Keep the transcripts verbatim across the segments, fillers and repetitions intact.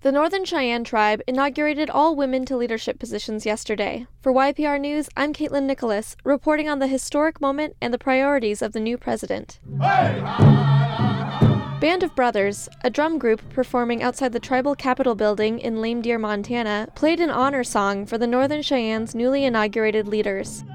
The Northern Cheyenne Tribe inaugurated all women to leadership positions yesterday. For Y P R News, I'm Caitlin Nicholas, reporting on the historic moment and the priorities of the new president. Hey! Band of Brothers, a drum group performing outside the tribal capitol building in Lame Deer, Montana, played an honor song for the Northern Cheyenne's newly inaugurated leaders.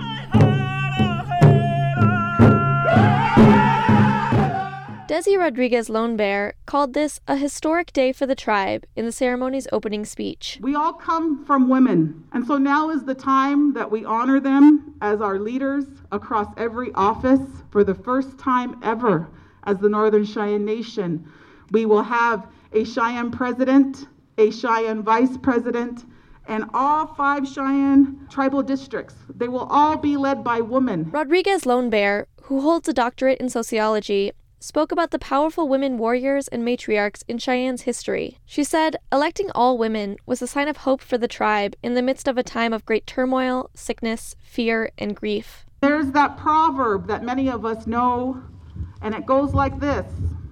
Desi Rodriguez Lone Bear called this a historic day for the tribe in the ceremony's opening speech. We all come from women, and so now is the time that we honor them as our leaders across every office. For the first time ever as the Northern Cheyenne Nation, we will have a Cheyenne president, a Cheyenne vice president, and all five Cheyenne tribal districts. They will all be led by women. Rodriguez Lone Bear, who holds a doctorate in sociology, spoke about the powerful women warriors and matriarchs in Cheyenne's history. She said, electing all women was a sign of hope for the tribe in the midst of a time of great turmoil, sickness, fear, and grief. There's that proverb that many of us know, and it goes like this: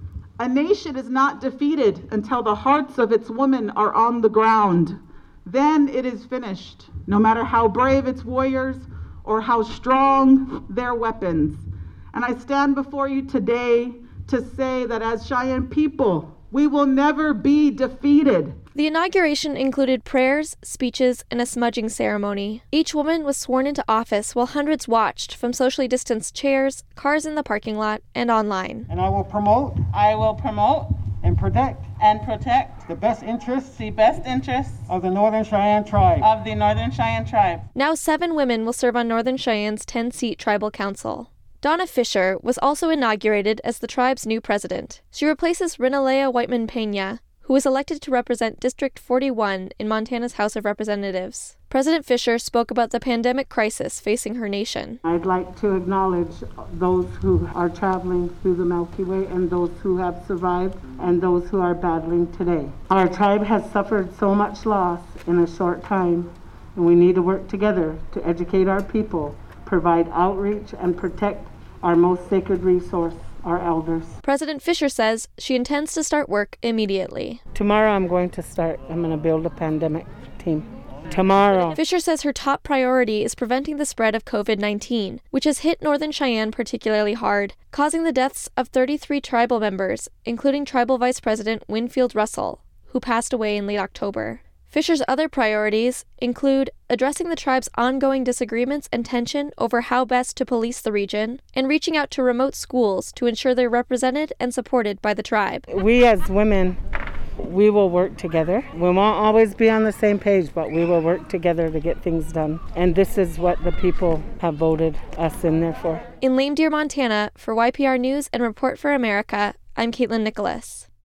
a nation is not defeated until the hearts of its women are on the ground. Then it is finished, no matter how brave its warriors or how strong their weapons. And I stand before you today to say that as Cheyenne people, we will never be defeated. The inauguration included prayers, speeches, and a smudging ceremony. Each woman was sworn into office while hundreds watched from socially distanced chairs, cars in the parking lot, and online. And I will promote. I will promote. And protect. And protect. The best interests. The best interests. Of the Northern Cheyenne Tribe. Of the Northern Cheyenne Tribe. Now seven women will serve on Northern Cheyenne's ten-seat tribal council. Donna Fisher was also inaugurated as the tribe's new president. She replaces Rinalea Whiteman Pena, who was elected to represent District forty-one in Montana's House of Representatives. President Fisher spoke about the pandemic crisis facing her nation. I'd like to acknowledge those who are traveling through the Milky Way and those who have survived and those who are battling today. Our tribe has suffered so much loss in a short time, and we need to work together to educate our people, provide outreach, and protect our most sacred resource, our elders. President Fisher says she intends to start work immediately. Tomorrow I'm going to start. I'm going to build a pandemic team. Tomorrow. Fisher says her top priority is preventing the spread of covid nineteen, which has hit Northern Cheyenne particularly hard, causing the deaths of thirty-three tribal members, including Tribal Vice President Winfield Russell, who passed away in late October. Fisher's other priorities include addressing the tribe's ongoing disagreements and tension over how best to police the region, and reaching out to remote schools to ensure they're represented and supported by the tribe. We as women, we will work together. We won't always be on the same page, but we will work together to get things done. And this is what the people have voted us in there for. In Lame Deer, Montana, for Y P R News and Report for America, I'm Caitlin Nicholas.